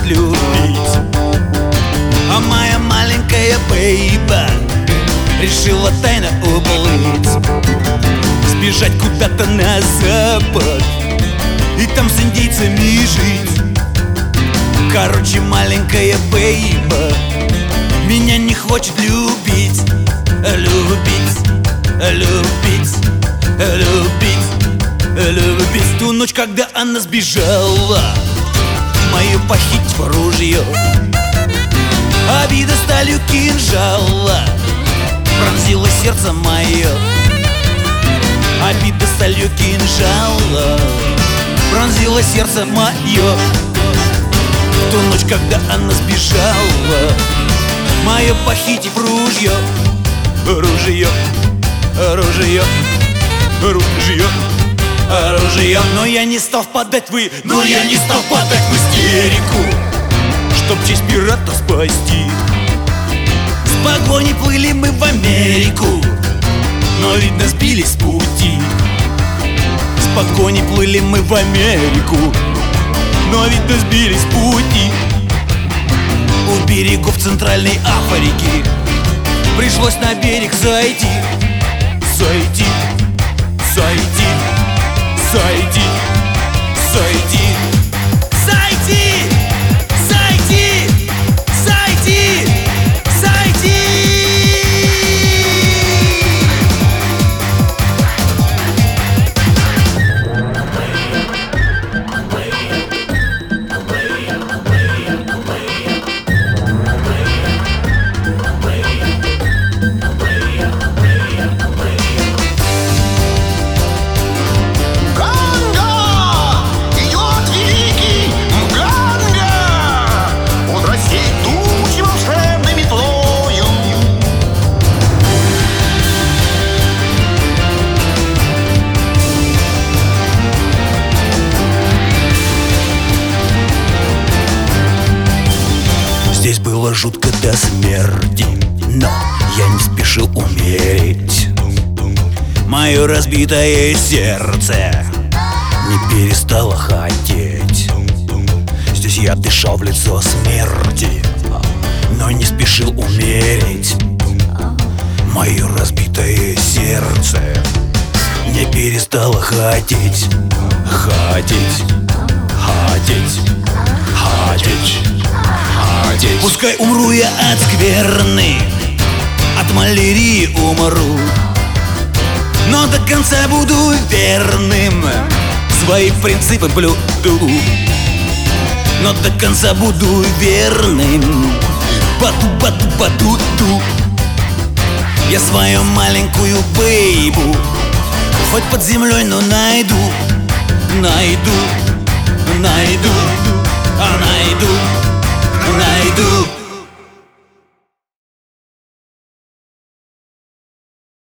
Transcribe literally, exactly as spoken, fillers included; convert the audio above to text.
любить. А моя маленькая бейба решила тайно уплыть, сбежать куда-то на запад и там с индейцами жить. Короче, маленькая бейба меня не хочет любить. Любить, любить, любить, любить. В ту ночь, когда она сбежала, мою похитить в ружье, обида сталью кинжала пронзила сердце мое. Обида сталью кинжала пронзила сердце мое. В ту ночь, когда она сбежала, мое похитив ружье, ружье, ружье, ружье, оружие. Но я не стал впадать в Но я не стал впадать в истерику, чтоб честь пирата спасти. С погоней плыли мы в Америку, но, видно, сбились с пути. С погоней плыли мы в Америку, но, видно, сбились с пути. У берегов Центральной Африки пришлось на берег зайти, зайти, зайти, зайти, зайти, зайти, зайти, зайти, зайти. Здесь было жутко до смерти, но я не спешил умереть. Мое разбитое сердце не перестало хотеть. Здесь я дышал в лицо смерти, но не спешил умереть. Мое разбитое сердце не перестало хотеть. Хотеть, хотеть, хотеть. Пускай умру я от скверны, от малярии умру, но до конца буду верным, свои принципы блюду. Но до конца буду верным, баду, баду, баду, ду. Я свою маленькую бейбу хоть под землей, но найду, найду, найду, а найду, найду.